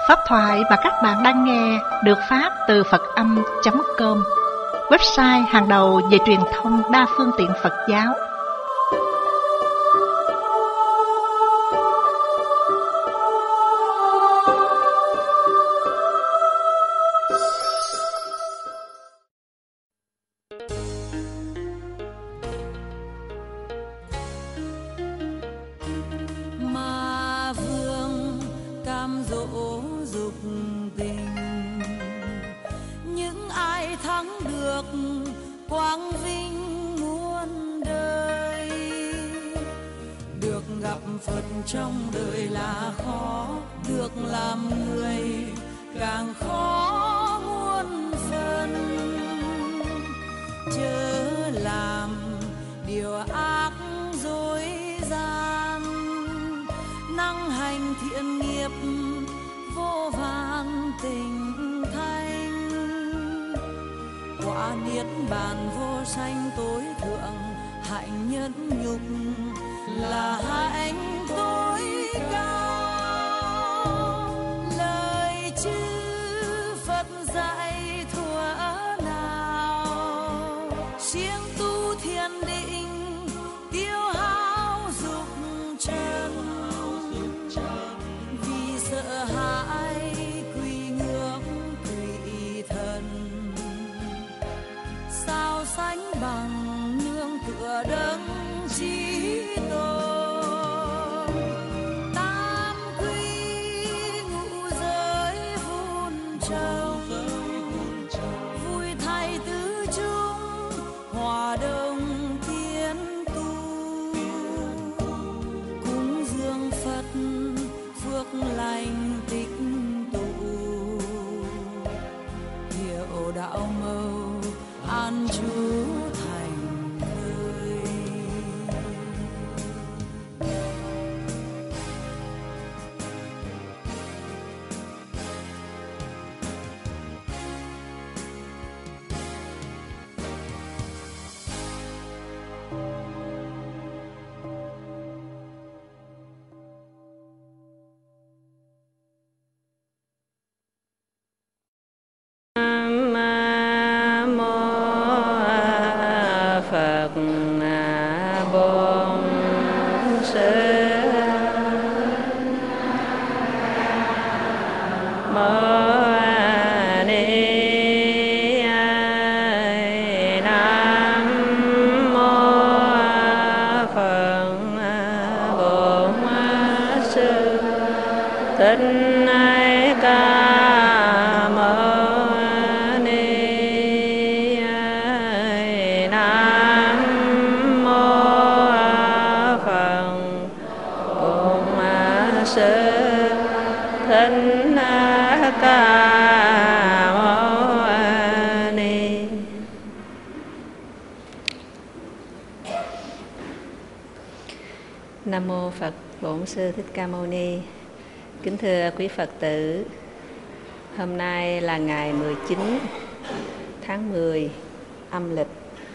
Pháp thoại mà các bạn đang nghe được phát từ Phật-âm.com, website hàng đầu về truyền thông đa phương tiện Phật giáo. Ma vương cam dỗ dục tình, những ai thắng được quang vinh muôn đời. Được gặp Phật trong đời là khó, được làm người càng khó muôn phần. Chớ làm điều ác dối gian, năng hành thiện nghiệp vô vàn tình thanh. Quả niết bàn vô sanh tối thượng, hạnh nhẫn nhục là hạnh tối cao. Lời chư Phật dạy thuở nào, siêng tu thiền định tiêu hao dục trần. Vì sợ hãi quy ngưỡng quỷ thần, sao sánh bằng nương tựa đấng chí tôn. Tam quy ngũ giới vun trồng, vui thay tứ chúng hòa đồng tiến tu. Cúng dường Phật phước lành tích tụ, hiệu đạo màu an trú thành thơi. Nam mô Phật Bổn Sư Mô Ni. Nam mô Phật Bổn Sư Thích Ca Mâu Ni. Nam mô Phật Bổn Sư Thích Ca Mâu Ni. Nam mô Phật Bổn Sư Thích Ca Mâu Ni. Kính thưa quý Phật tử, hôm nay là ngày 19 tháng 10 âm lịch.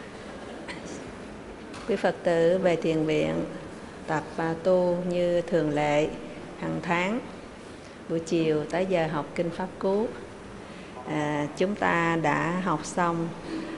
Quý Phật tử về thiền viện tập tu như thường lệ hàng tháng. Buổi chiều tới giờ học kinh Pháp Cú. Chúng ta đã học xong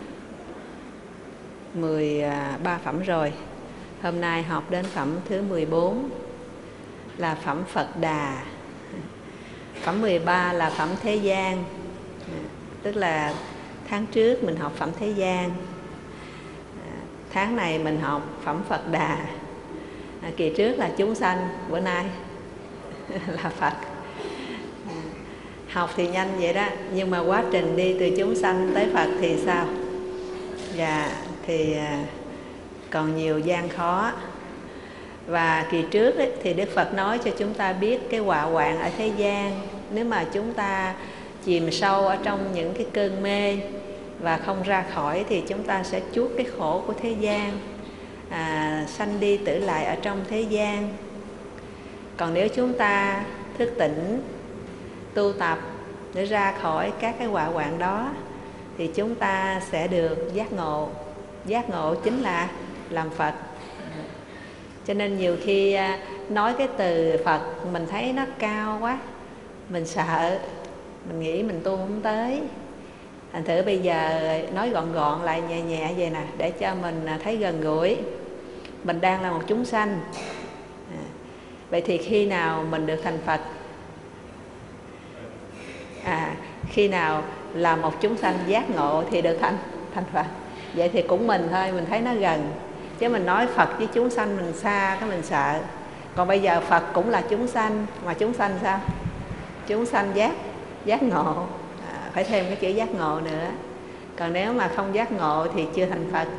13 phẩm rồi. Hôm nay học đến phẩm thứ 14 là phẩm Phật Đà. Phẩm 13 là phẩm Thế gian. Tức là tháng trước mình học phẩm Thế gian, tháng này mình học phẩm Phật Đà. Kỳ trước là chúng sanh, bữa nay là Phật. Học thì nhanh vậy đó, nhưng mà quá trình đi từ chúng sanh tới Phật thì sao? Thì còn nhiều gian khó. Và kỳ trước ấy, thì Đức Phật nói cho chúng ta biết cái họa hoạn ở thế gian. Nếu mà chúng ta chìm sâu ở trong những cái cơn mê và không ra khỏi thì chúng ta sẽ chuốc cái khổ của thế gian, sanh đi tử lại ở trong thế gian. Còn nếu chúng ta thức tỉnh, tu tập để ra khỏi các cái họa hoạn đó thì chúng ta sẽ được giác ngộ. Giác ngộ chính là làm Phật. Cho nên nhiều khi nói cái từ Phật mình thấy nó cao quá, mình sợ, mình nghĩ mình tu không tới. Thành thử bây giờ nói gọn gọn lại nhẹ nhẹ vậy nè, để cho mình thấy gần gũi. Mình đang là một chúng sanh. Vậy thì khi nào mình được thành Phật? Khi nào là một chúng sanh giác ngộ thì được thành Phật. Vậy thì cũng mình thôi, mình thấy nó gần. Chứ mình nói Phật với chúng sanh mình xa, cái mình sợ. Còn bây giờ Phật cũng là chúng sanh, mà chúng sanh sao? Chúng sanh giác ngộ. Phải thêm cái chữ giác ngộ nữa. Còn nếu mà không giác ngộ thì chưa thành Phật.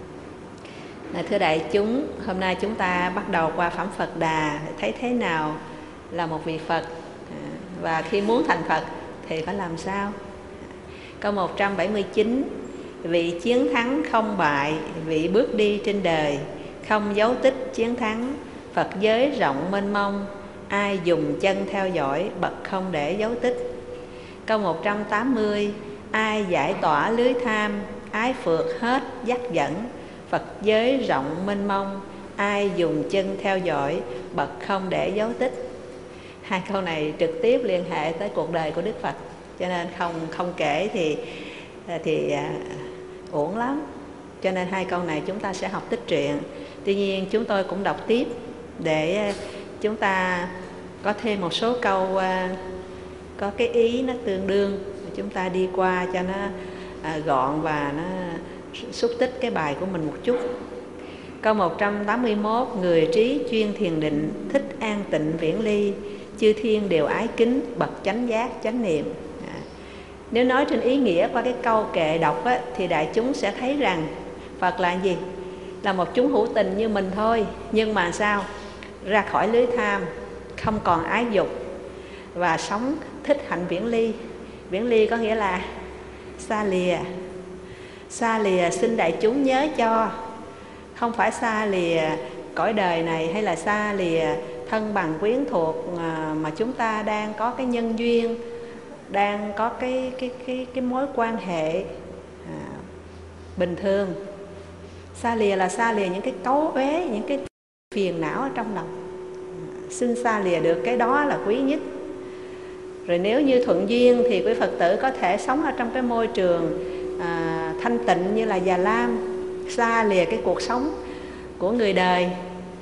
Thưa đại chúng, hôm nay chúng ta bắt đầu qua phẩm Phật Đà, thấy thế nào là một vị Phật, và khi muốn thành Phật thì phải làm sao. Câu 179: vị chiến thắng không bại, vị bước đi trên đời, không dấu tích chiến thắng, Phật giới rộng mênh mông, ai dùng chân theo dõi, bậc không để dấu tích. Câu 180: ai giải tỏa lưới tham, ái phượt hết dắt dẫn, Phật giới rộng mênh mông, ai dùng chân theo dõi, bậc không để dấu tích. Hai câu này trực tiếp liên hệ tới cuộc đời của Đức Phật, cho nên không kể thì uổng lắm. Cho nên hai câu này chúng ta sẽ học tích truyện. Tuy nhiên chúng tôi cũng đọc tiếp để chúng ta có thêm một số câu có cái ý nó tương đương, chúng ta đi qua cho nó gọn và nó xúc tích cái bài của mình một chút. Câu 181: người trí chuyên thiền định, thích an tịnh viễn ly, chư thiên đều ái kính, bậc chánh giác chánh niệm. Nếu nói trên ý nghĩa qua cái câu kệ đọc á, thì đại chúng sẽ thấy rằng Phật là gì? Là một chúng hữu tình như mình thôi. Nhưng mà sao? Ra khỏi lưới tham, không còn ái dục, và sống thích hạnh viễn ly. Viễn ly có nghĩa là xa lìa. Xa lìa xin đại chúng nhớ cho, không phải xa lìa cõi đời này, hay là xa lìa thân bằng quyến thuộc mà chúng ta đang có cái nhân duyên, đang có cái mối quan hệ bình thường. Xa lìa là xa lìa những cái cấu uế, những cái phiền não ở trong lòng. Xin xa lìa được cái đó là quý nhất. Rồi nếu như thuận duyên thì quý Phật tử có thể sống ở trong cái môi trường thanh tịnh như là Già Lam, xa lìa cái cuộc sống của người đời,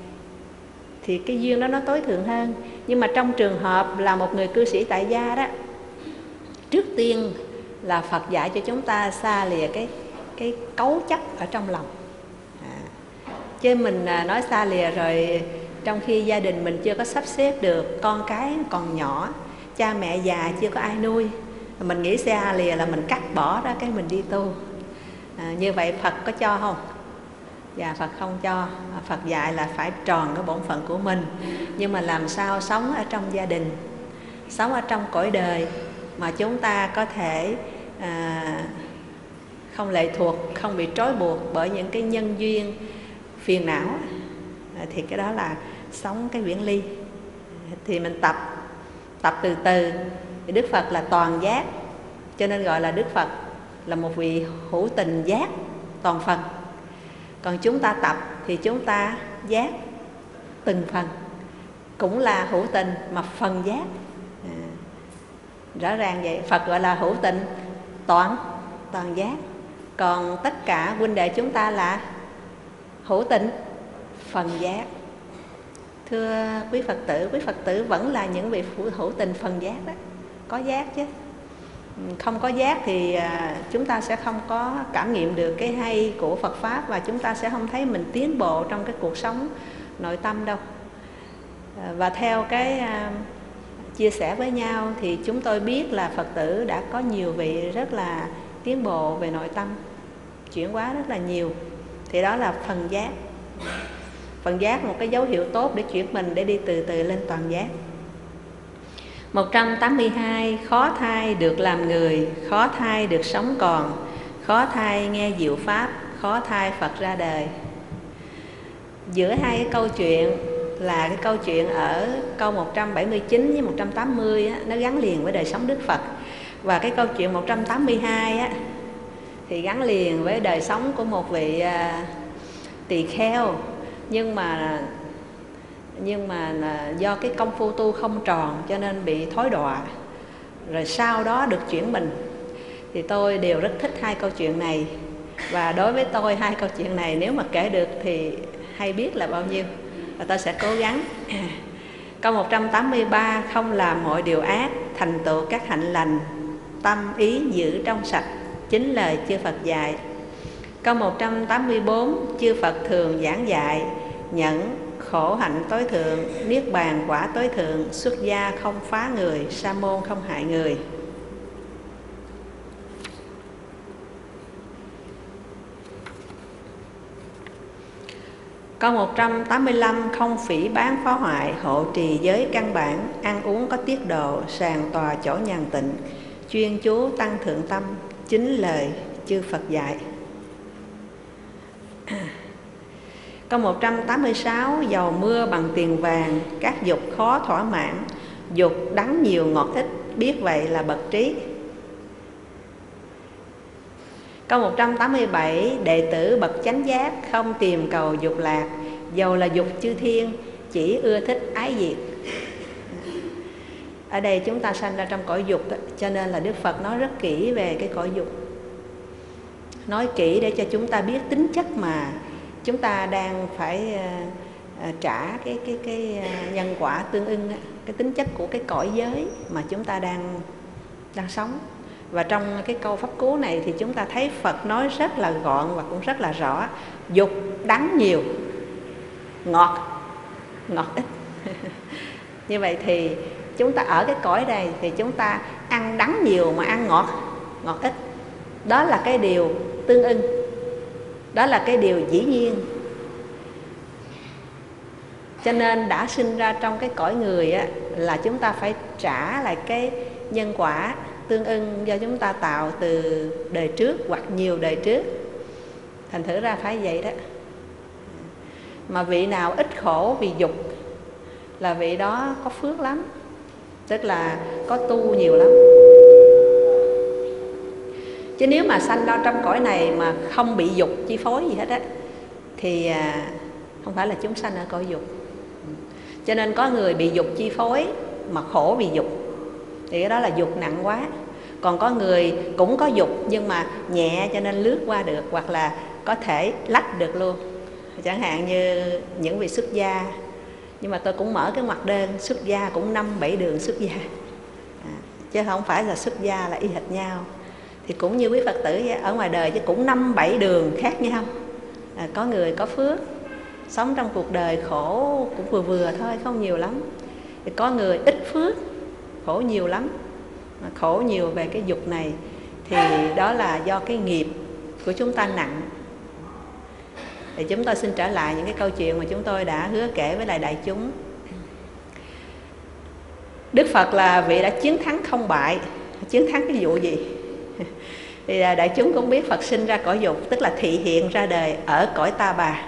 thì cái duyên đó nó tối thượng hơn. Nhưng mà trong trường hợp là một người cư sĩ tại gia đó, trước tiên là Phật dạy cho chúng ta xa lìa cái cấu chấp ở trong lòng. Chứ mình nói xa lìa rồi trong khi gia đình mình chưa có sắp xếp được, con cái còn nhỏ, cha mẹ già chưa có ai nuôi, mình nghĩ xa lìa là mình cắt bỏ đó cái mình đi tu. Như vậy Phật có cho không? Dạ, Phật không cho. Phật dạy là phải tròn cái bổn phận của mình. Nhưng mà làm sao sống ở trong gia đình, sống ở trong cõi đời mà chúng ta có thể không lệ thuộc, không bị trói buộc bởi những cái nhân duyên phiền não, thì cái đó là sống cái viễn ly. Thì mình tập từ từ. Thì Đức Phật là toàn giác, cho nên gọi là Đức Phật là một vị hữu tình giác toàn phần. Còn chúng ta tập thì chúng ta giác từng phần, cũng là hữu tình mà phần giác. Rõ ràng vậy. Phật gọi là hữu tình toàn giác. Còn tất cả huynh đệ chúng ta là hữu tình phần giác. Thưa quý Phật tử vẫn là những vị hữu tình phần giác đó. Có giác chứ. Không có giác thì chúng ta sẽ không có cảm nghiệm được cái hay của Phật Pháp, và chúng ta sẽ không thấy mình tiến bộ trong cái cuộc sống nội tâm đâu. Và theo cái chia sẻ với nhau thì chúng tôi biết là Phật tử đã có nhiều vị rất là tiến bộ về nội tâm, chuyển hóa rất là nhiều. Thì đó là phần giác. Phần giác một cái dấu hiệu tốt để chuyển mình, để đi từ từ lên toàn giác. 182. Khó thai được làm người, khó thai được sống còn, khó thai nghe diệu pháp, khó thai Phật ra đời. Giữa hai cái câu chuyện là cái câu chuyện ở câu 179 với 180 á, nó gắn liền với đời sống Đức Phật. Và cái câu chuyện 182 á, thì gắn liền với đời sống của một vị tỳ kheo. Nhưng mà nhưng mà do cái công phu tu không tròn cho nên bị thối đọa, rồi sau đó được chuyển mình. Thì tôi đều rất thích hai câu chuyện này, và đối với tôi hai câu chuyện này nếu mà kể được thì hay biết là bao nhiêu, và tôi sẽ cố gắng. Câu 183: không làm mọi điều ác, thành tựu các hạnh lành, tâm ý giữ trong sạch, chính lời chư Phật dạy. Câu 184: chư Phật thường giảng dạy, nhẫn, khổ hạnh tối thượng, niết bàn quả tối thượng, xuất gia không phá người, sa môn không hại người. Câu 185: không phỉ báng phá hoại, hộ trì giới căn bản, ăn uống có tiết độ, sàng tòa chỗ nhàn tịnh, chuyên chú tăng thượng tâm, chính lời chư Phật dạy. Câu 186: dầu mưa bằng tiền vàng, các dục khó thỏa mãn, dục đắng nhiều ngọt ít, biết vậy là bậc trí. Câu 187: đệ tử bậc chánh giác, không tìm cầu dục lạc, dầu là dục chư thiên, chỉ ưa thích ái diệt. Ở đây chúng ta sanh ra trong cõi dục, cho nên là Đức Phật nói rất kỹ về cái cõi dục. Nói kỹ để cho chúng ta biết tính chất mà chúng ta đang phải trả cái nhân quả tương ưng, cái tính chất của cái cõi giới mà chúng ta đang sống. Và trong cái câu pháp cú này thì chúng ta thấy Phật nói rất là gọn và cũng rất là rõ. Dục đắng nhiều, ngọt ít. Như vậy thì chúng ta ở cái cõi này thì chúng ta ăn đắng nhiều mà ăn ngọt ít. Đó là cái điều tương ưng, đó là cái điều dĩ nhiên. Cho nên đã sinh ra trong cái cõi người á, là chúng ta phải trả lại cái nhân quả tương ưng do chúng ta tạo từ đời trước hoặc nhiều đời trước. Thành thử ra phải vậy đó. Mà vị nào ít khổ vì dục là vị đó có phước lắm, tức là có tu nhiều lắm. Chứ nếu mà sanh ra trong cõi này mà không bị dục chi phối gì hết á, thì không phải là chúng sanh ở cõi dục. Cho nên có người bị dục chi phối mà khổ vì dục, thì cái đó là dục nặng quá. Còn có người cũng có dục nhưng mà nhẹ cho nên lướt qua được, hoặc là có thể lách được luôn. Chẳng hạn như những vị xuất gia, nhưng mà tôi cũng mở cái ngoặc đơn xuất gia cũng 5-7 đường xuất gia, chứ không phải là xuất gia là y hệt nhau. Thì cũng như quý Phật tử ở ngoài đời chứ cũng 5-7 đường khác nhau. Có người có phước, sống trong cuộc đời khổ cũng vừa thôi, không nhiều lắm. Thì có người ít phước, khổ nhiều lắm. Mà khổ nhiều về cái dục này thì đó là do cái nghiệp của chúng ta nặng. Thì chúng tôi xin trở lại những cái câu chuyện mà chúng tôi đã hứa kể với lại đại chúng. Đức Phật là vị đã chiến thắng không bại. Chiến thắng cái vụ gì? Thì đại chúng cũng biết Phật sinh ra cõi dục, tức là thị hiện ra đời ở cõi Ta Bà.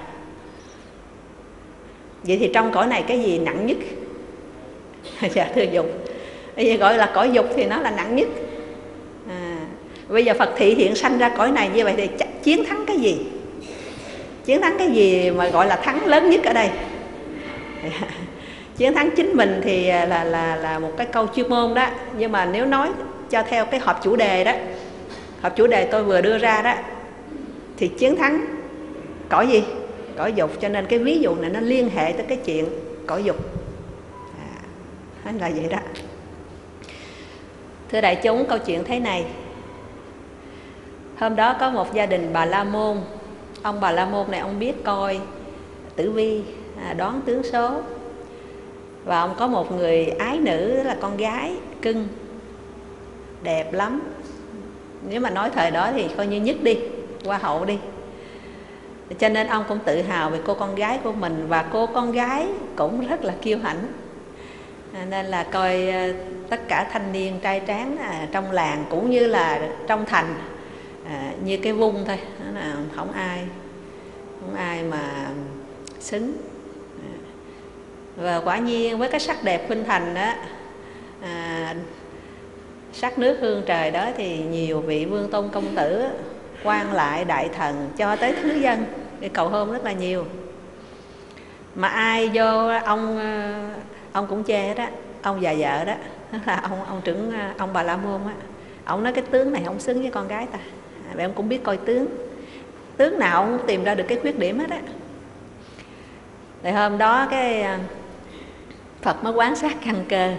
Vậy thì trong cõi này cái gì nặng nhất? Dạ thưa dục. Bây giờ gọi là cõi dục thì nó là nặng nhất. Bây giờ Phật thị hiện sanh ra cõi này như vậy thì chiến thắng cái gì? Chiến thắng cái gì mà gọi là thắng lớn nhất ở đây? Chiến thắng chính mình thì là một cái câu chuyên môn đó. Nhưng mà nếu nói cho theo cái họp chủ đề đó, họp chủ đề tôi vừa đưa ra đó, thì chiến thắng cõi gì? Cõi dục. Cho nên cái ví dụ này nó liên hệ tới cái chuyện cõi dục. Là vậy đó. Thưa đại chúng, câu chuyện thế này. Hôm đó có một gia đình Bà La Môn. Ông Bà La Môn này ông biết coi tử vi, đoán tướng số. Và ông có một người ái nữ, đó là con gái cưng, đẹp lắm. Nếu mà nói thời đó thì coi như nhất đi, hoa hậu đi. Cho nên ông cũng tự hào về cô con gái của mình. Và cô con gái cũng rất là kiêu hãnh. Nên là coi tất cả thanh niên trai tráng trong làng cũng như là trong thành như cái vung thôi, là không ai mà xứng. Và quả nhiên với cái sắc đẹp khuynh thành đó, sắc nước hương trời đó, thì nhiều vị vương tôn công tử, quan lại, đại thần cho tới thứ dân để cầu hôn rất là nhiều. Mà ai vô ông cũng chê hết á, ông già vợ đó là ông Bà La Môn á. Ông nói cái tướng này không xứng với con gái ta. Vậy ông cũng biết coi tướng nào ông cũng tìm ra được cái khuyết điểm hết á. Thì hôm đó cái Phật mới quán sát căn cơ,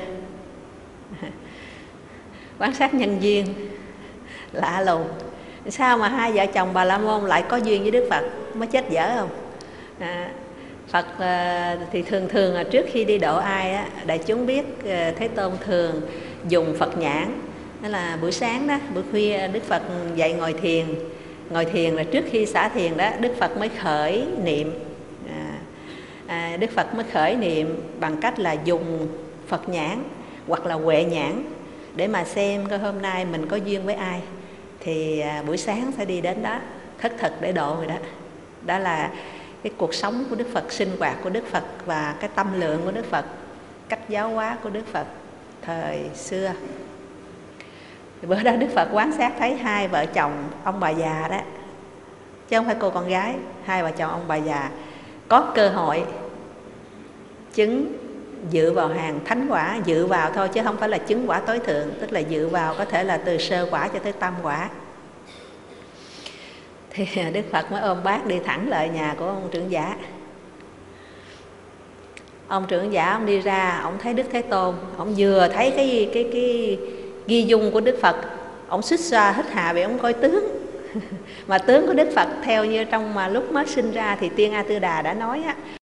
quan sát nhân duyên. Lạ lùng, sao mà hai vợ chồng Bà La Môn lại có duyên với Đức Phật, mới chết dở không? Phật thì thường là trước khi đi độ ai á, đại chúng biết Thế Tôn thường dùng Phật nhãn. Đó là buổi sáng đó, buổi khuya Đức Phật dạy ngồi thiền là trước khi xả thiền đó, Đức Phật mới khởi niệm. Đức Phật mới khởi niệm bằng cách là dùng Phật nhãn hoặc là Huệ nhãn để mà xem coi hôm nay mình có duyên với ai thì buổi sáng sẽ đi đến đó khất thực để độ người đó. Đó là cái cuộc sống của Đức Phật, sinh hoạt của Đức Phật và cái tâm lượng của Đức Phật, cách giáo hóa của Đức Phật thời xưa. Thì bữa đó Đức Phật quán sát thấy hai vợ chồng ông bà già đó, chứ không phải cô con gái, hai vợ chồng ông bà già có cơ hội chứng dự vào hàng thánh quả, dự vào thôi chứ không phải là chứng quả tối thượng, tức là dự vào có thể là từ sơ quả cho tới tam quả. Thì Đức Phật mới ôm bác đi thẳng lại nhà của ông trưởng giả. Ông trưởng giả ông đi ra, ông thấy Đức Thế Tôn, ông vừa thấy cái ghi dung của Đức Phật, ông xích xoa hít hà vì ông coi tướng. Mà tướng của Đức Phật theo như trong mà lúc mới sinh ra thì Tiên A Tư Đà đã nói á,